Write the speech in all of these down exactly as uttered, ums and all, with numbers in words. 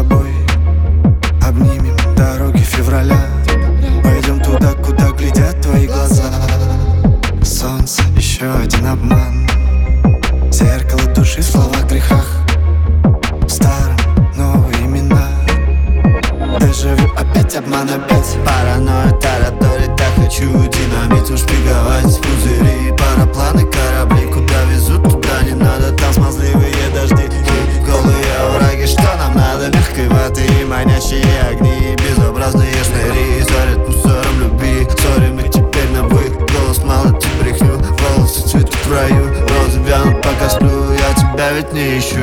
тобой обнимем дороги февраля. Пойдем туда, куда глядят твои глаза. Солнце, еще один обман, зеркало души, слова о грехах. В старом новые имена, дежавю, опять обман, опять паранойя, тараторит. Так хочу динамитом шпиговать пузыри, парапланы, корабли. Куда везут, туда не надо, там смазливые дожди и голые овраги. Что нам надо? Мягкой ваты и манящие огни, безобразные шныри зарят мусором любви. Сори, мы теперь на вы, голос молотит брехню, волосы цветут в раю, розы вянут, пока сплю, я тебя ведь не ищу.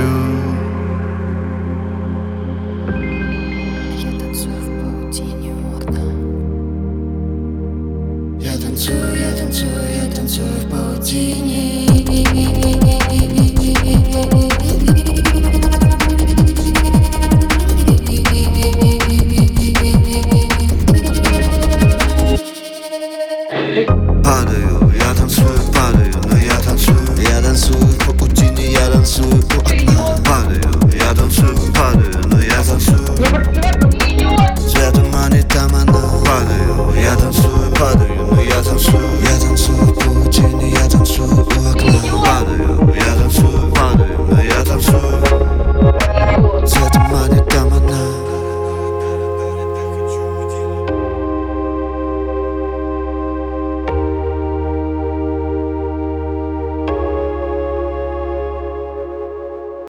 Я танцую, я танцую, я танцую в паутине.